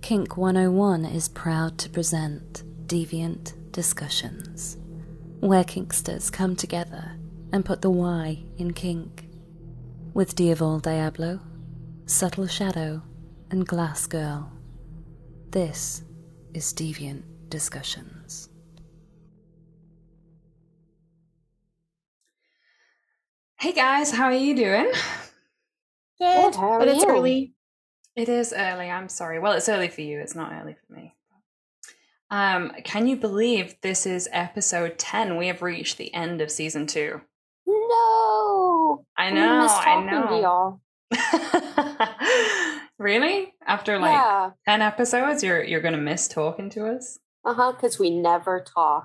Kink 101 is proud to present Deviant Discussions, where kinksters come together and put the Y in kink. With Diavol Diablo, Subtle Shadow, and Glass Girl. This is Deviant Discussions. Hey guys, how are you doing? Good, but it's early. It is early, I'm sorry. Well, it's early for you, it's not early for me. Can you believe this is episode 10? We have reached the end of season 2. No! I know, I know. To y'all. Really? After 10 episodes, you're gonna miss talking to us? Because we never talk.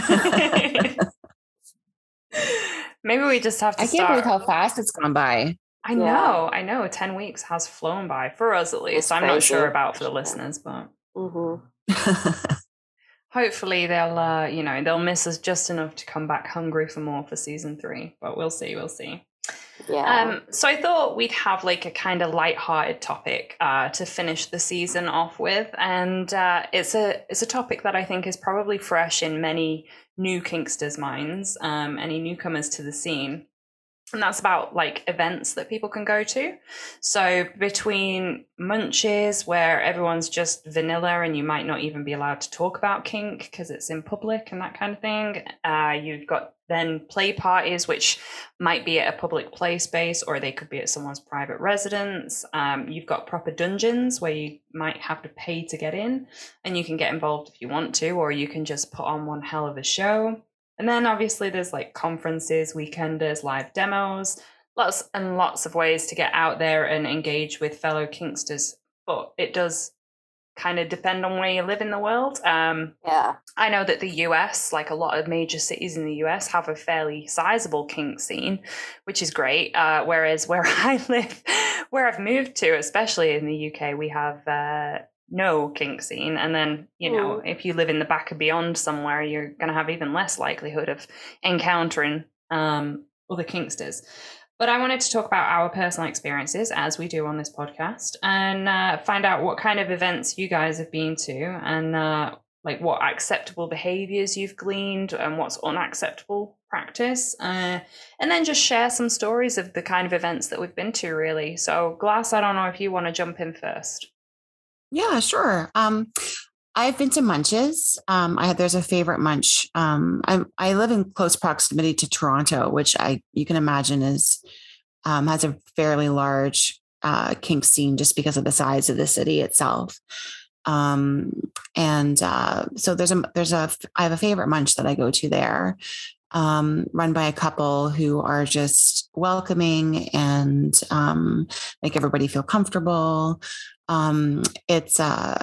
Maybe we just have to start. I can't believe how fast it's gone by. I know. 10 weeks has flown by, for us at least. I'm not sure about for the listeners, but hopefully they'll miss us just enough to come back hungry for more for season 3. But we'll see. Yeah. So I thought we'd have like a kind of light-hearted topic to finish the season off with, and it's a topic that I think is probably fresh in many new kinksters' minds, any newcomers to the scene. And that's about like events that people can go to. So between munches, where everyone's just vanilla and you might not even be allowed to talk about kink because it's in public and that kind of thing. You've got then play parties, which might be at a public play space, or they could be at someone's private residence. You've got proper dungeons where you might have to pay to get in, and you can get involved if you want to, or you can just put on one hell of a show. And then obviously there's like conferences, weekenders, live demos, lots and lots of ways to get out there and engage with fellow kinksters. But it does kind of depend on where you live in the world. Yeah. I know that the US, like a lot of major cities in the US, have a fairly sizable kink scene, which is great. Whereas where I live, where I've moved to, especially in the UK, we have no kink scene. And then, if you live in the back of beyond somewhere, you're going to have even less likelihood of encountering other kinksters. But I wanted to talk about our personal experiences, as we do on this podcast, and find out what kind of events you guys have been to, and like what acceptable behaviors you've gleaned and what's unacceptable practice, and then just share some stories of the kind of events that we've been to, really. So Glass, I don't know if you want to jump in first. Yeah, sure. I've been to munches. There's a favorite munch. I live in close proximity to Toronto, which you can imagine has a fairly large kink scene just because of the size of the city itself. So I have a favorite munch that I go to there, run by a couple who are just welcoming and make everybody feel comfortable. It's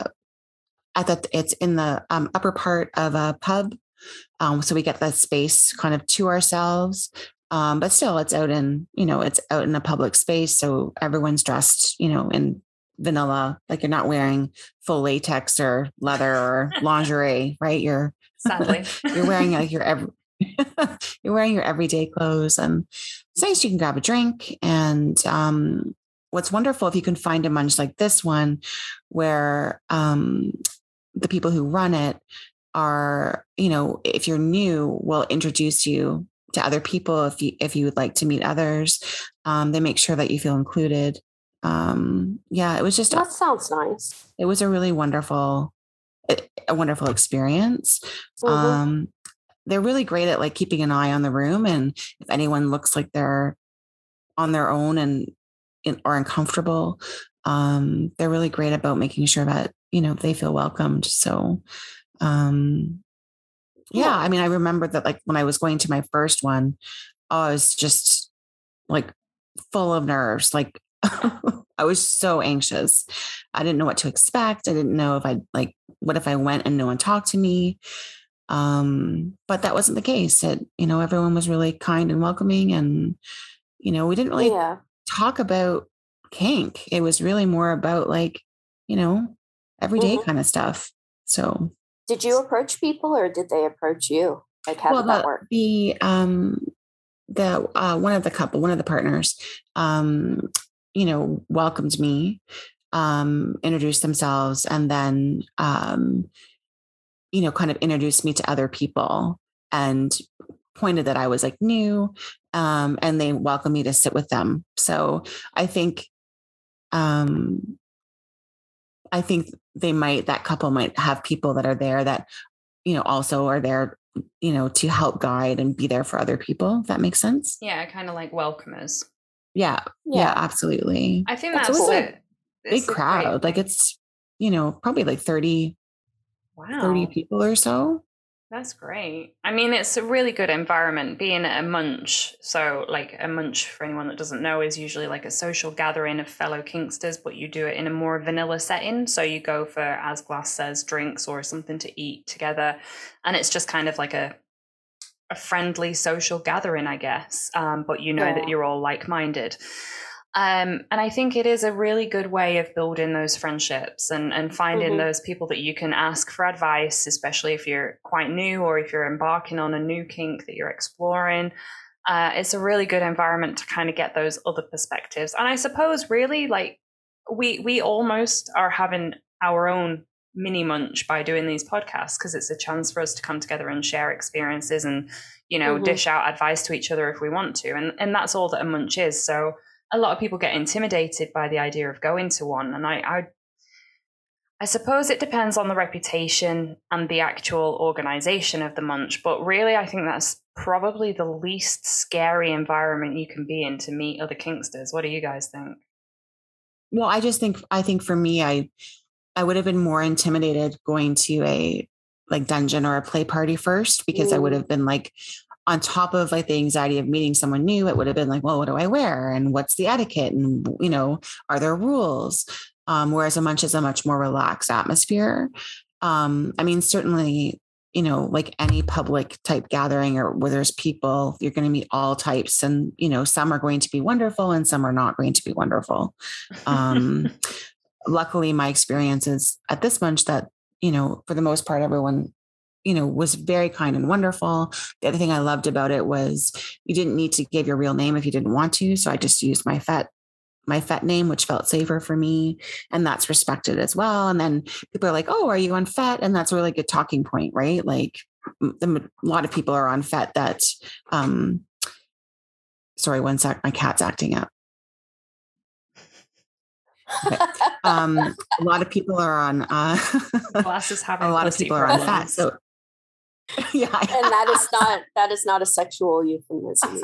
in the upper part of a pub. So we get that space kind of to ourselves. But still it's out in a public space. So everyone's dressed, in vanilla, like you're not wearing full latex or leather or lingerie, right? Sadly, you're wearing like you're wearing your everyday clothes, and it's nice. You can grab a drink, and what's wonderful if you can find a munch like this one, where the people who run it are, if you're new, will introduce you to other people if you would like to meet others. They make sure that you feel included. It was just that sounds nice. It was a really wonderful experience. They're really great at like keeping an eye on the room, and if anyone looks like they're on their own or uncomfortable, they're really great about making sure that they feel welcomed. So I mean, I remember that like when I was going to my first one, I was just like full of nerves. Like I was so anxious. I didn't know what to expect. I didn't know what if I went and no one talked to me? But that wasn't the case. Everyone was really kind and welcoming, and, we didn't really talk about kink. It was really more about like, everyday kind of stuff. So did you approach people or did they approach you? Like, how did that work? One of the partners, welcomed me. introduce themselves, and then, kind of introduced me to other people and pointed that I was like new, and they welcomed me to sit with them. So I think, that couple might have people that are there that, also are there, to help guide and be there for other people. If that makes sense. Yeah, kind of like welcomers. Yeah, absolutely. I think that's that's a big crowd. Like it's, probably like 30 people or so. That's great. I mean, it's a really good environment being at a munch. So like a munch, for anyone that doesn't know, is usually like a social gathering of fellow Kingsters, but you do it in a more vanilla setting. So you go for, as Glass says, drinks or something to eat together. And it's just kind of like a friendly social gathering, I guess. But that you're all like-minded. And I think it is a really good way of building those friendships and finding those people that you can ask for advice, especially if you're quite new or if you're embarking on a new kink that you're exploring. It's a really good environment to kind of get those other perspectives. And I suppose really like we almost are having our own mini munch by doing these podcasts, because it's a chance for us to come together and share experiences and, dish out advice to each other if we want to. And that's all that a munch is. So a lot of people get intimidated by the idea of going to one. And I suppose it depends on the reputation and the actual organization of the munch. But really, I think that's probably the least scary environment you can be in to meet other Kingsters. What do you guys think? Well, I think for me, I would have been more intimidated going to a like dungeon or a play party first, because I would have been like, on top of like the anxiety of meeting someone new, it would have been like, well, what do I wear? And what's the etiquette? And, are there rules? Whereas a munch is a much more relaxed atmosphere. I mean, certainly, like any public type gathering or where there's people, you're going to meet all types, and, some are going to be wonderful and some are not going to be wonderful. Luckily, my experience is at this munch that, for the most part, everyone was very kind and wonderful. The other thing I loved about it was you didn't need to give your real name if you didn't want to. So I just used my FET name, which felt safer for me. And that's respected as well. And then people are like, oh, are you on FET? And that's a really good talking point, right? Like a lot of people are on FET that, sorry, one sec, my cat's acting up. Okay. A lot of people are on, Glasses having a lot of people problems. are on FET. So yeah, and that is not a sexual euphemism.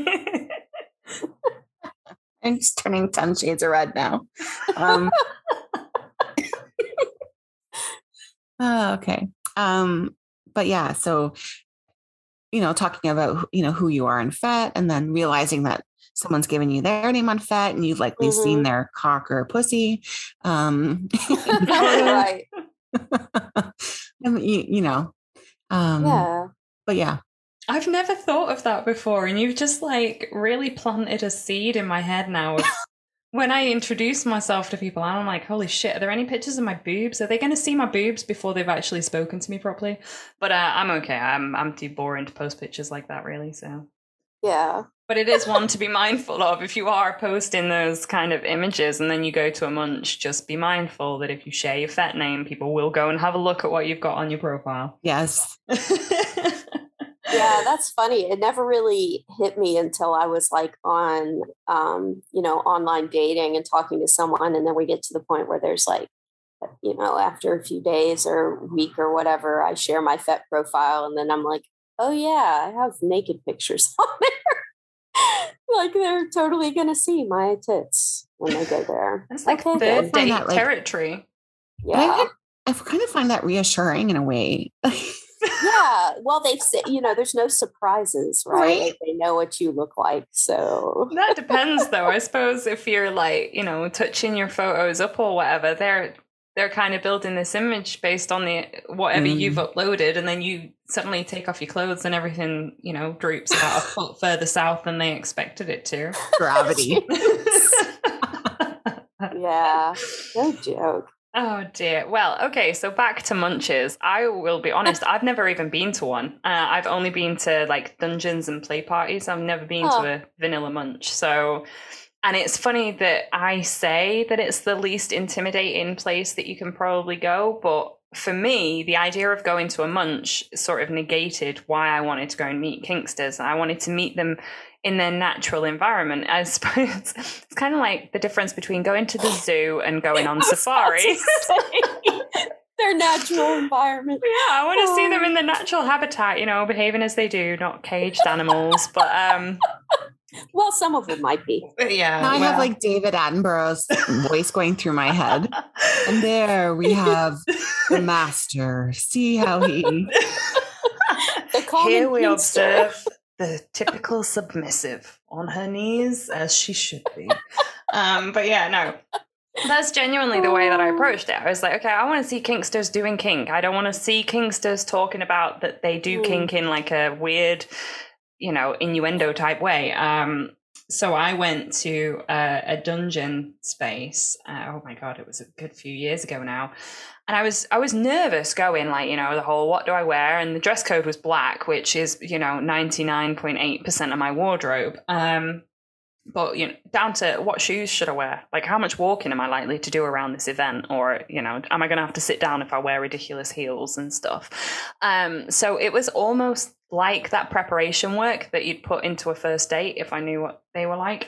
I'm just turning 10 shades of red now. Okay. But yeah, so, talking about, who you are in FET, and then realizing that someone's given you their name on FET and you've likely seen their cock or pussy. Right. Yeah. But yeah. I've never thought of that before, and you've just like really planted a seed in my head now. When I introduce myself to people, I'm like, holy shit, are there any pictures of my boobs? Are they going to see my boobs before they've actually spoken to me properly? But I'm okay. I'm too boring to post pictures like that, really. So yeah. But it is one to be mindful of. If you are posting those kind of images and then you go to a munch, just be mindful that if you share your FET name, people will go and have a look at what you've got on your profile. Yes. Yeah, that's funny. It never really hit me until I was like on, online dating and talking to someone. And then we get to the point where there's like, after a few days or week or whatever, I share my FET profile. And then I'm like, oh yeah, I have naked pictures on there. Like they're totally going to see my tits when they go there. That's like third date territory. Yeah. I kind of find that reassuring in a way. Yeah. Well, they say, there's no surprises, right? Like, they know what you look like. So that depends though. I suppose if you're like, touching your photos up or whatever, they're kind of building this image based on whatever you've uploaded, and then you suddenly take off your clothes and everything, droops about a foot further south than they expected it to. Gravity. Yeah, no joke. Oh dear. Well, okay, so back to munches. I will be honest, I've never even been to one. I've only been to like dungeons and play parties. I've never been to a vanilla munch. So And it's funny that I say that it's the least intimidating place that you can probably go, but for me, the idea of going to a munch sort of negated why I wanted to go and meet kinksters. I wanted to meet them in their natural environment. I suppose it's kind of like the difference between going to the zoo and going on safari. Their natural environment. Yeah, I want to see them in the natural habitat, you know, behaving as they do, not caged animals. But well, some of them might be. Yeah. Now I have like David Attenborough's voice going through my head. And there we have the master. See how he... Here we observe the typical submissive on her knees, as she should be. But yeah, no. That's genuinely the way that I approached it. I was like, okay, I want to see kinksters doing kink. I don't want to see kinksters talking about that they do kink in like a weird, you know, innuendo type way. So I went to a dungeon space. Oh my God, it was a good few years ago now. And I was nervous going, like, you know, the whole, what do I wear? And the dress code was black, which is, you know, 99.8% of my wardrobe. But, you know, down to what shoes should I wear? Like, how much walking am I likely to do around this event? Or, you know, am I going to have to sit down if I wear ridiculous heels and stuff? So it was almost like that preparation work that you'd put into a first date if I knew what they were like.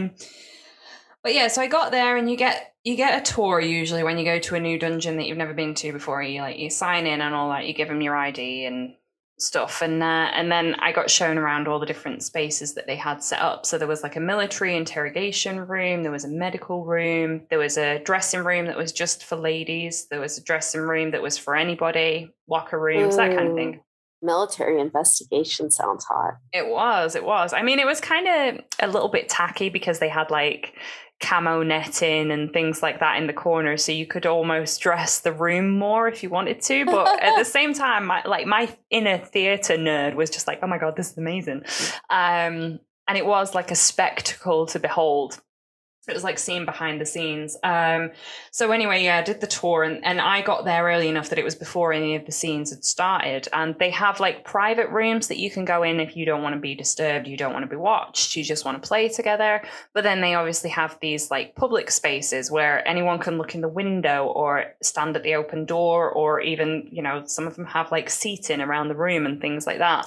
But yeah, so I got there, and you get a tour usually when you go to a new dungeon that you've never been to before. You sign in and all that. You give them your ID and stuff, and then I got shown around all the different spaces that they had set up. So there was like a military interrogation room, there was a medical room, there was a dressing room that was just for ladies, there was a dressing room that was for anybody, locker rooms, that kind of thing. Military investigation sounds hot. It was. I mean, it was kind of a little bit tacky because they had like camo netting and things like that in the corner, so you could almost dress the room more if you wanted to, but at the same time my inner theater nerd was just like, oh my God, this is amazing. And it was like a spectacle to behold. It was like seeing behind the scenes. So anyway, yeah, I did the tour, and I got there early enough that it was before any of the scenes had started. And they have like private rooms that you can go in if you don't want to be disturbed, you don't want to be watched, you just want to play together. But then they obviously have these like public spaces where anyone can look in the window or stand at the open door, or even, you know, some of them have like seating around the room and things like that.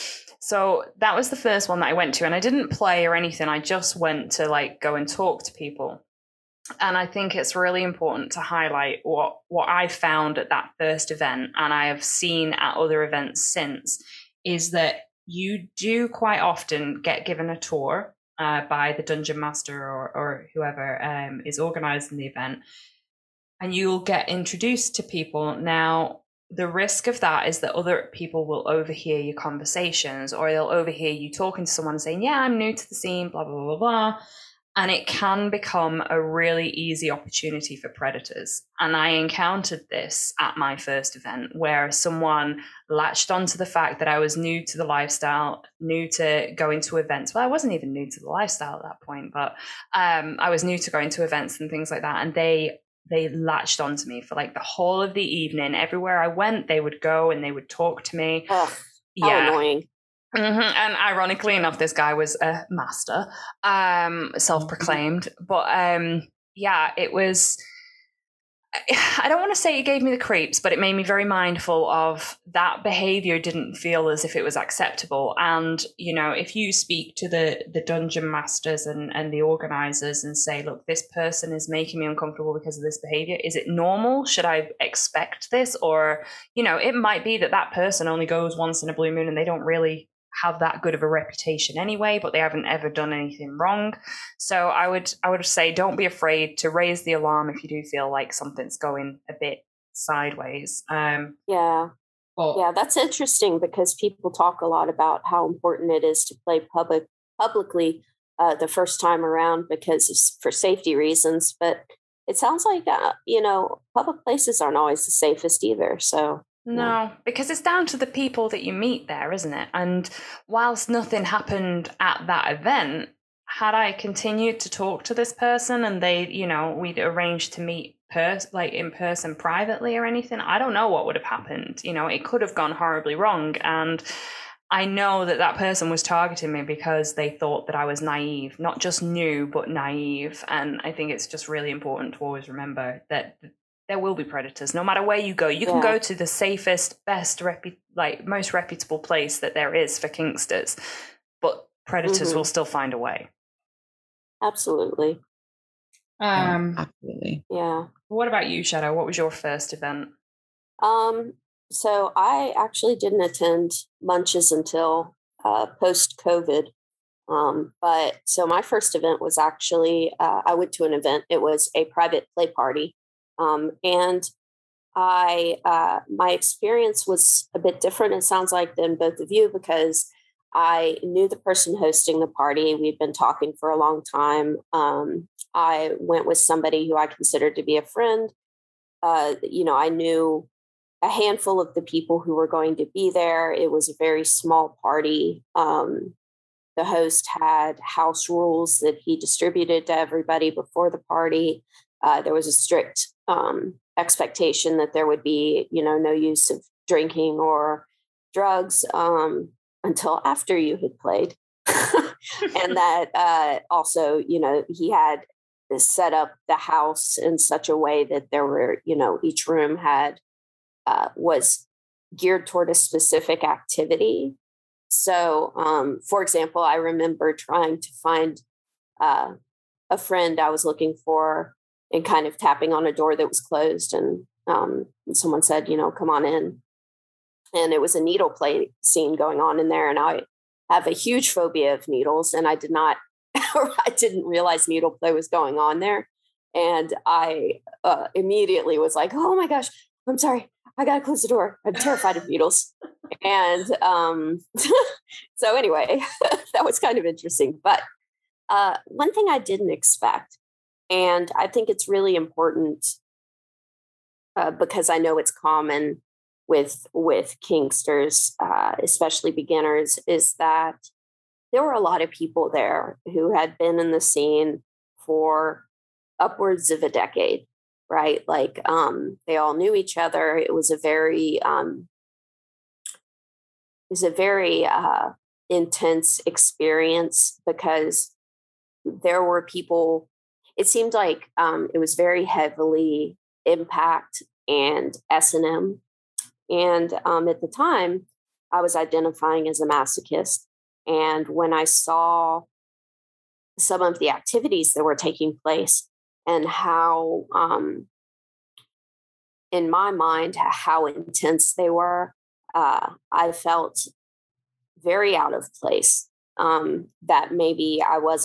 So that was the first one that I went to, and I didn't play or anything. I just went to like go and talk to people. And I think it's really important to highlight what I found at that first event, and I have seen at other events since, is that you do quite often get given a tour by the dungeon master or whoever is organizing the event, and you'll get introduced to people. Now, the risk of that is that other people will overhear your conversations, or they'll overhear you talking to someone and saying, yeah, I'm new to the scene, blah, blah, blah, blah. And it can become a really easy opportunity for predators. And I encountered this at my first event, where someone latched onto the fact that I was new to the lifestyle, new to going to events. Well, I wasn't even new to the lifestyle at that point, but I was new to going to events and things like that. And they latched onto me for like the whole of the evening. Everywhere I went, they would go and they would talk to me. Ugh, how annoying. Mm-hmm. And ironically enough, this guy was a master, self-proclaimed. But yeah, it was, I don't want to say it gave me the creeps, but it made me very mindful of that behavior didn't feel as if it was acceptable. And, you know, if you speak to the dungeon masters and the organizers and say, look, this person is making me uncomfortable because of this behavior. Is it normal? Should I expect this? Or, you know, it might be that person only goes once in a blue moon and they don't really have that good of a reputation anyway, but they haven't ever done anything wrong. So I would say, don't be afraid to raise the alarm if you do feel like something's going a bit sideways. Yeah, that's interesting, because people talk a lot about how important it is to play publicly the first time around because it's for safety reasons. But it sounds like you know, public places aren't always the safest either. So. No, because it's down to the people that you meet there, isn't it? And whilst nothing happened at that event, had I continued to talk to this person and they, you know, we'd arranged to meet like in person privately or anything, I don't know what would have happened. You know, it could have gone horribly wrong. And I know that that person was targeting me because they thought that I was naive, not just new, but naive. And I think it's just really important to always remember that there will be predators no matter where you go. You can go to the safest, best, most reputable place that there is for kinksters, but predators will still find a way. Absolutely. Absolutely. Yeah. What about you, Shadow? What was your first event? So I actually didn't attend lunches until post-COVID. But so my first event was actually, I went to an event. It was a private play party. And my experience was a bit different, it sounds like, than both of you, because I knew the person hosting the party. We'd been talking for a long time. I went with somebody who I considered to be a friend. I knew a handful of the people who were going to be there. It was a very small party. The host had house rules that he distributed to everybody before the party. There was a strict expectation that there would be, no use of drinking or drugs until after you had played. And that also, he had set up the house in such a way that there were, each room was geared toward a specific activity. So, for example, I remember trying to find a friend I was looking for and kind of tapping on a door that was closed. And someone said, come on in. And it was a needle play scene going on in there. And I have a huge phobia of needles. And I didn't realize needle play was going on there. And I immediately was like, oh my gosh, I'm sorry. I got to close the door. I'm terrified of needles. And so anyway, that was kind of interesting. But one thing I didn't expect, and I think it's really important because I know it's common with kinksters, especially beginners, is that there were a lot of people there who had been in the scene for upwards of a decade, right? Like they all knew each other. It was a very intense experience because there were people. It seemed like it was very heavily Impact and S&M. And at the time, I was identifying as a masochist. And when I saw some of the activities that were taking place and how, in my mind, how intense they were, I felt very out of place. That maybe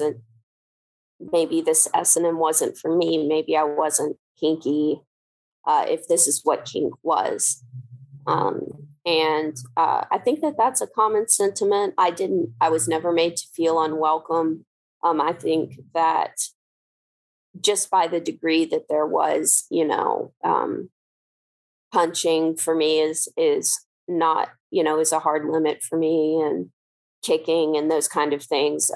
this S&M wasn't for me. Maybe I wasn't kinky, if this is what kink was. And I think that that's a common sentiment. I was never made to feel unwelcome. I think that just by the degree that there was, punching for me is not, is a hard limit for me, and kicking and those kind of things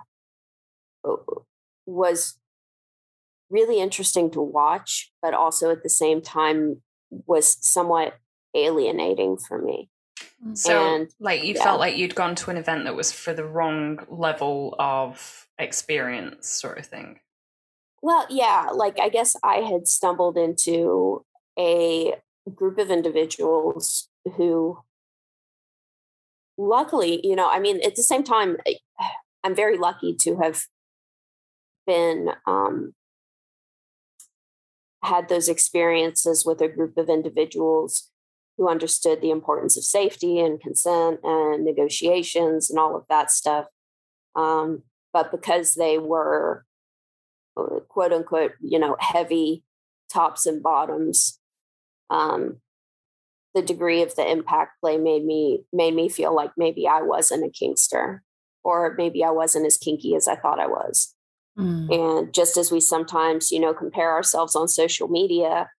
was really interesting to watch, but also at the same time was somewhat alienating for me. So you felt like you'd gone to an event that was for the wrong level of experience, sort of thing. Well, yeah, I guess I had stumbled into a group of individuals who luckily, at the same time, I'm very lucky to have been had those experiences with a group of individuals who understood the importance of safety and consent and negotiations and all of that stuff. But because they were quote unquote, heavy tops and bottoms, the degree of the impact play made me feel like maybe I wasn't a kinkster, or maybe I wasn't as kinky as I thought I was. And just as we sometimes, compare ourselves on social media,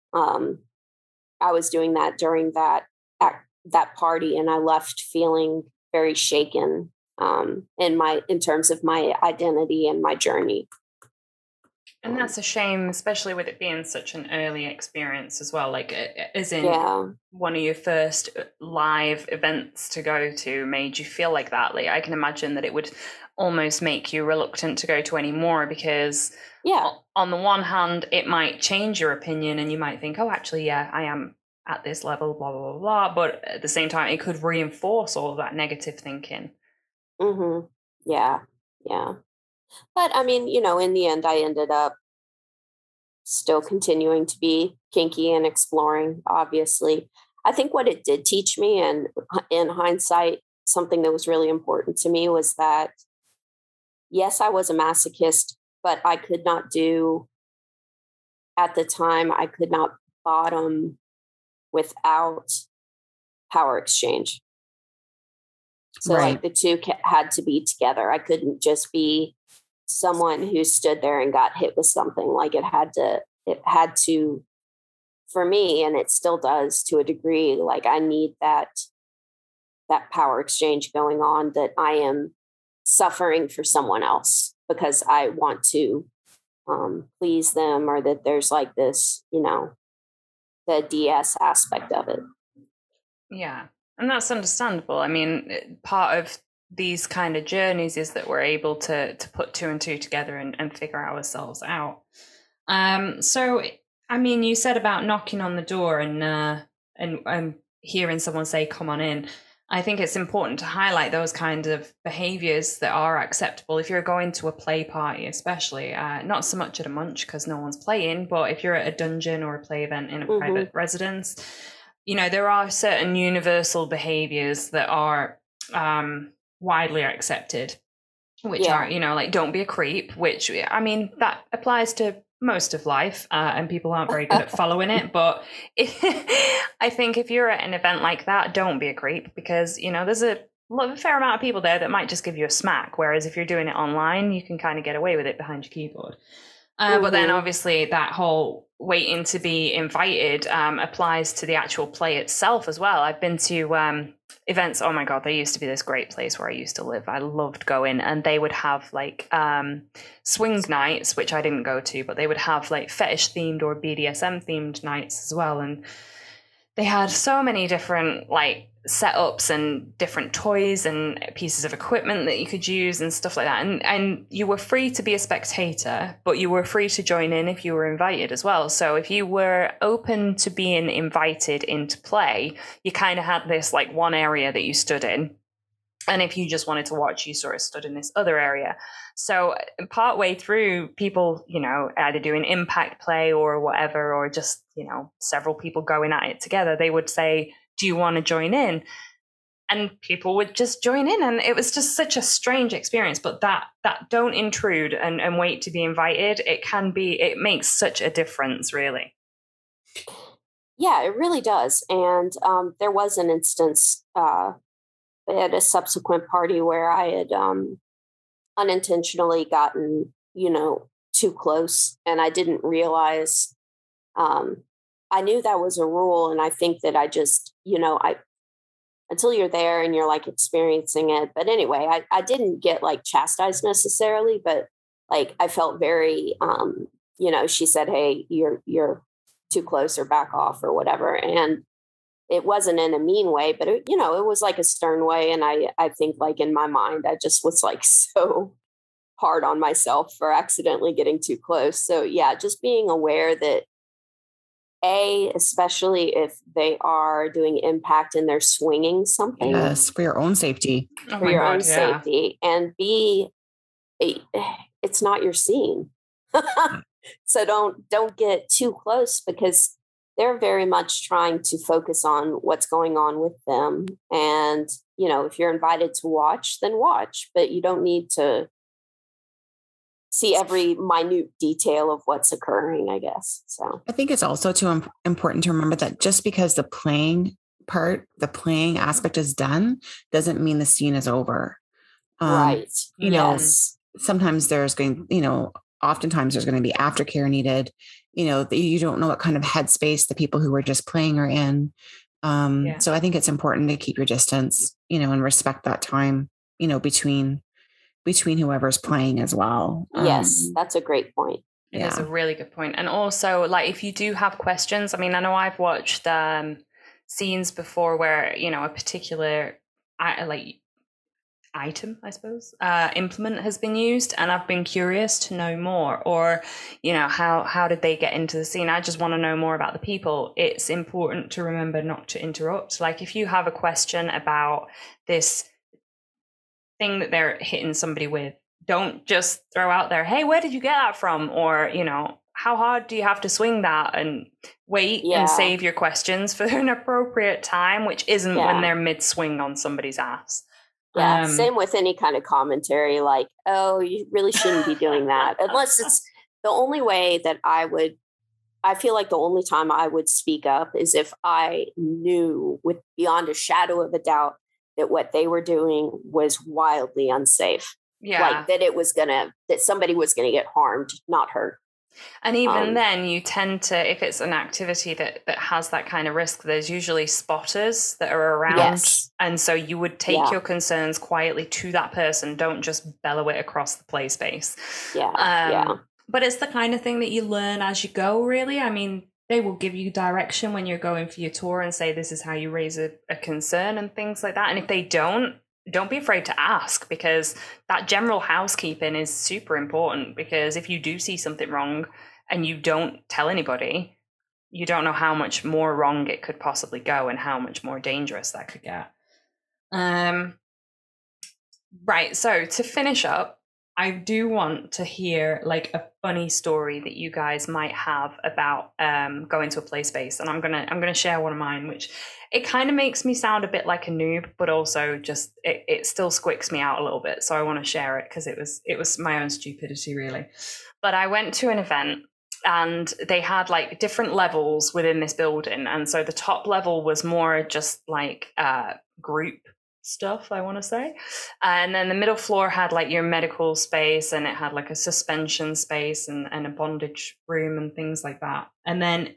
I was doing that during that party, and I left feeling very shaken in terms of my identity and my journey. And that's a shame, especially with it being such an early experience as well. Like, as in one of your first live events to go to made you feel like that. Like, I can imagine that it would almost make you reluctant to go to any more because, on the one hand, it might change your opinion and you might think, oh, actually, yeah, I am at this level, blah, blah, blah, blah. But at the same time, it could reinforce all of that negative thinking. Mm-hmm. Yeah. Yeah. But I mean, in the end, I ended up still continuing to be kinky and exploring, obviously. I think what it did teach me, and in hindsight, something that was really important to me was that, yes, I was a masochist, but I could not at the time, I could not bottom without power exchange. So like the two had to be together. I couldn't just be someone who stood there and got hit with something. Like it had to, for me, and it still does to a degree, like I need that power exchange going on, that I am suffering for someone else because I want to please them, or that there's like this, the DS aspect of it. Yeah. And that's understandable. I mean, part of these kind of journeys is that we're able to put two and two together and figure ourselves out. So, I mean, you said about knocking on the door and hearing someone say, come on in. I think it's important to highlight those kind of behaviors that are acceptable. If you're going to a play party, especially, not so much at a munch because no one's playing, but if you're at a dungeon or a play event in a private residence, there are certain universal behaviors that are widely accepted, which are, like, don't be a creep, which, I mean, that applies to most of life, and people aren't very good at following it. But I think if you're at an event like that, don't be a creep, because, there's a fair amount of people there that might just give you a smack. Whereas if you're doing it online, you can kind of get away with it behind your keyboard. But then obviously that whole waiting to be invited applies to the actual play itself as well. I've been to events. Oh my God, there used to be this great place where I used to live. I loved going, and they would have like swing nights, which I didn't go to, but they would have like fetish themed or BDSM themed nights as well. And they had so many different like setups and different toys and pieces of equipment that you could use and stuff like that. And you were free to be a spectator, but you were free to join in if you were invited as well. So if you were open to being invited into play, you kind of had this like one area that you stood in. And if you just wanted to watch, you sort of stood in this other area. So partway through, people, either doing impact play or whatever, or just, several people going at it together, they would say, do you want to join in? And people would just join in. And it was just such a strange experience. But that don't intrude and wait to be invited. It makes such a difference, really. Yeah, it really does. And there was an instance at a subsequent party where I had unintentionally gotten, too close, and I didn't realize. I knew that was a rule, and I think that I just, until you're there and you're like experiencing it. But anyway, I didn't get like chastised necessarily, but like I felt very, she said, "Hey, you're too close, or back off," or whatever, and it wasn't in a mean way, but it was like a stern way. And I think like in my mind, I just was like so hard on myself for accidentally getting too close. So yeah, just being aware that especially if they are doing impact and they're swinging something. Yes, for your own safety. For your own safety. And B, it's not your scene. So don't get too close, because they're very much trying to focus on what's going on with them. And, if you're invited to watch, then watch, but you don't need to see every minute detail of what's occurring, I guess. So I think it's also too important to remember that just because the playing aspect is done, doesn't mean the scene is over. Right. Sometimes oftentimes there's going to be aftercare needed. You don't know what kind of headspace the people who are just playing are in. So I think it's important to keep your distance, and respect that time, between whoever's playing as well. Yes, that's a great point. It is a really good point. And also, like, if you do have questions, I mean, I know I've watched scenes before where, you know, a particular item, I suppose, implement has been used, and I've been curious to know more, or, you know, how did they get into the scene? I just want to know more about the people. It's important to remember not to interrupt. Like, if you have a question about this thing that they're hitting somebody with, don't just throw out there, hey, where did you get that from? Or, you know, how hard do you have to swing that? And wait and save your questions for an appropriate time, which isn't when they're mid-swing on somebody's ass. Yeah, same with any kind of commentary, like, oh, you really shouldn't be doing that. Unless it's the only way that I feel like the only time I would speak up is if I knew with beyond a shadow of a doubt that what they were doing was wildly unsafe. Yeah. Like that somebody was going to get harmed, not hurt. And even then, you tend to, if it's an activity that has that kind of risk, there's usually spotters that are around. Yes. And so you would take your concerns quietly to that person. Don't just bellow it across the play space. Yeah. But it's the kind of thing that you learn as you go, really. I mean, they will give you direction when you're going for your tour and say, this is how you raise a concern and things like that. And if they don't be afraid to ask, because that general housekeeping is super important, because if you do see something wrong and you don't tell anybody, you don't know how much more wrong it could possibly go and how much more dangerous that could get. Right. So to finish up, I do want to hear like a funny story that you guys might have about going to a play space, and I'm gonna share one of mine, which it kind of makes me sound a bit like a noob, but also just it still squicks me out a little bit. So I want to share it because it was my own stupidity, really. But I went to an event and they had like different levels within this building, and so the top level was more just like group stuff, I want to say, and then the middle floor had like your medical space, and it had like a suspension space and a bondage room and things like that. And then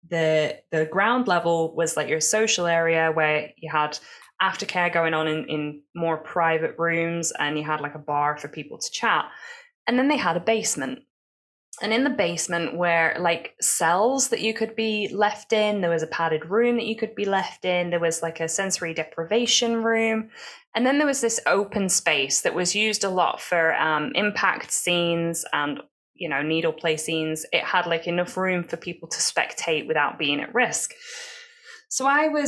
the ground level was like your social area, where you had aftercare going on in more private rooms, and you had like a bar for people to chat. And then they had a basement. And in the basement were like cells that you could be left in. There was a padded room that you could be left in. There was like a sensory deprivation room. And then there was this open space that was used a lot for impact scenes and, you know, needle play scenes. It had like enough room for people to spectate without being at risk. So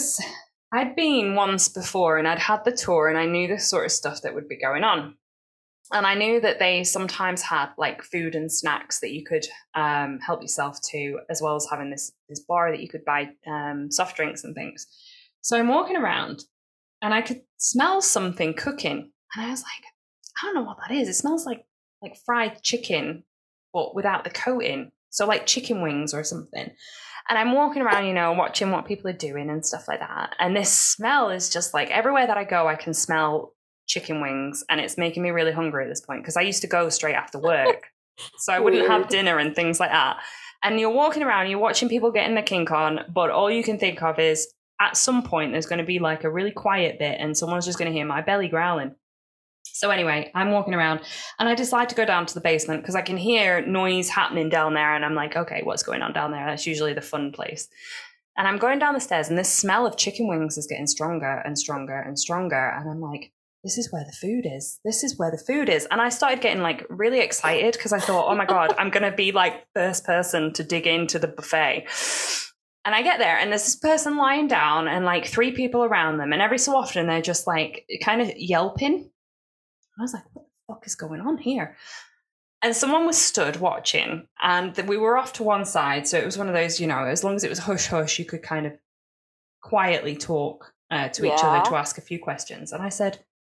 I'd been once before, and I'd had the tour, and I knew the sort of stuff that would be going on. And I knew that they sometimes had like food and snacks that you could help yourself to, as well as having this bar that you could buy soft drinks and things. So I'm walking around and I could smell something cooking. And I was like, I don't know what that is. It smells like fried chicken, but without the coating. So like chicken wings or something. And I'm walking around, you know, watching what people are doing and stuff like that. And this smell is just like everywhere that I go, I can smell chicken wings, and it's making me really hungry at this point, because I used to go straight after work, so I wouldn't have dinner and things like that. And you're walking around, you're watching people getting their kink on, but all you can think of is at some point there's going to be like a really quiet bit and someone's just going to hear my belly growling. So anyway, I'm walking around and I decide to go down to the basement because I can hear noise happening down there, and I'm like, okay, what's going on down there? That's usually the fun place. And I'm going down the stairs, and this smell of chicken wings is getting stronger and stronger and stronger, and I'm like, this is where the food is. This is where the food is. And I started getting like really excited because I thought, oh my God, I'm going to be like first person to dig into the buffet. And I get there and there's this person lying down and like 3 people around them. And every so often they're just like kind of yelping. I was like, what the fuck is going on here? And someone was stood watching, and we were off to one side. So it was one of those, you know, as long as it was hush hush, you could kind of quietly talk to each other to ask a few questions. And I said,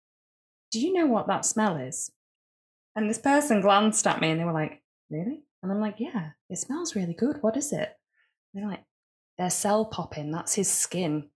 do you know what that smell is? And this person glanced at me and they were like, really? And I'm like, yeah, it smells really good. What is it? And they're like, they're cell popping. That's his skin.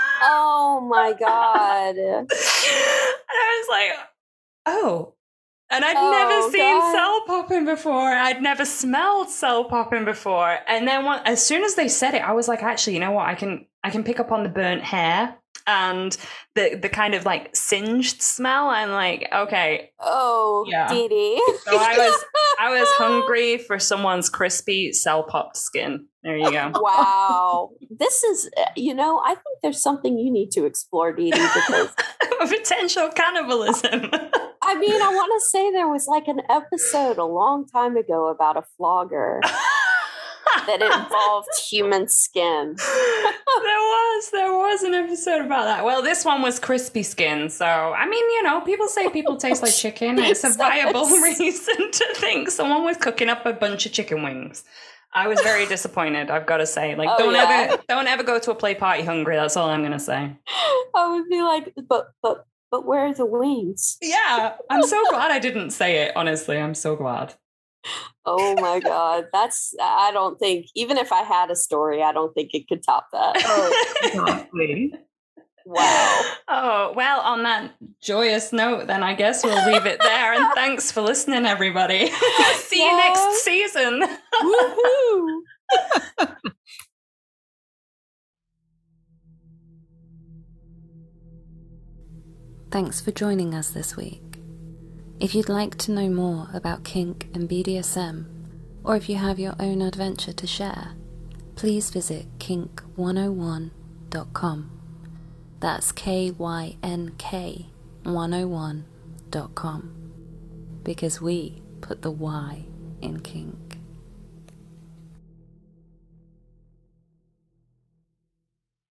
Oh my God. And I was like, oh. And I'd never seen cell popping before. I'd never smelled cell popping before. And then as soon as they said it, I was like, actually, you know what? I can pick up on the burnt hair and the kind of like singed smell. I'm like, okay. Oh, yeah. Dee Dee. So I was hungry for someone's crispy cell popped skin. There you go. Wow. This is, I think there's something you need to explore, Dee Dee, because potential cannibalism. I mean, I want to say there was like an episode a long time ago about a flogger that involved human skin. There was an episode about that. Well, this one was crispy skin. So, I mean, people say people taste like chicken. It's a viable reason to think someone was cooking up a bunch of chicken wings. I was very disappointed, I've got to say. Like, don't ever go to a play party hungry. That's all I'm going to say. I would be like, but where are the wings? Yeah, I'm so glad I didn't say it, honestly. I'm so glad. Oh my God. I don't think, even if I had a story, I don't think it could top that. Oh, exactly. Wow. Oh, well, on that joyous note, then I guess we'll leave it there. And thanks for listening, everybody. See you next season. Woohoo! Thanks for joining us this week. If you'd like to know more about kink and BDSM, or if you have your own adventure to share, please visit kink101.com. That's KYNK101.com. Because we put the Y in kink.